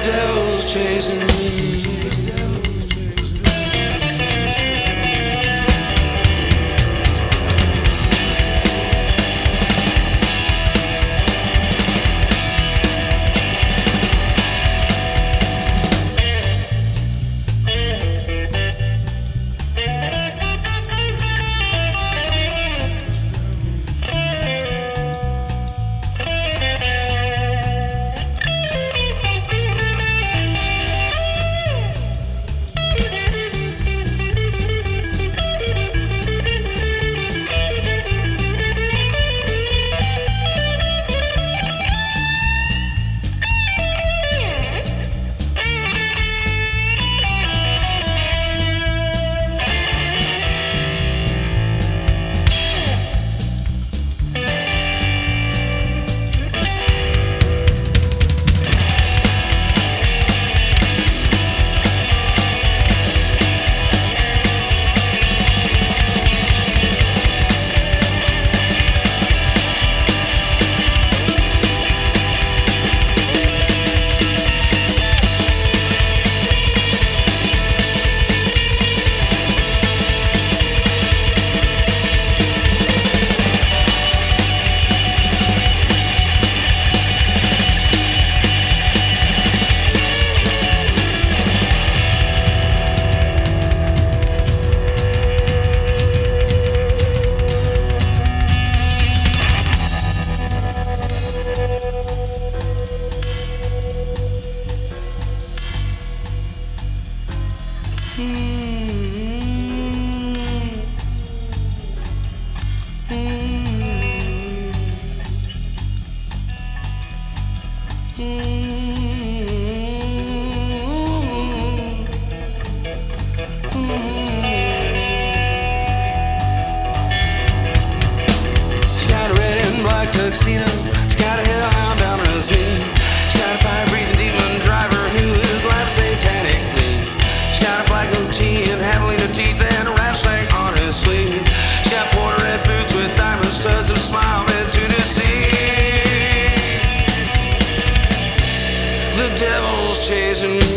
devil's chasing me. Tuxedo. She's got a hellhound down on his knee. She's got a fire-breathing demon driver who is laughing satanically. She's got a black goatee and javelina teeth and a rattlesnake on his sleeve. She's got porter red boots with diamond studs and a smile meant to deceive. The devil's chasing me.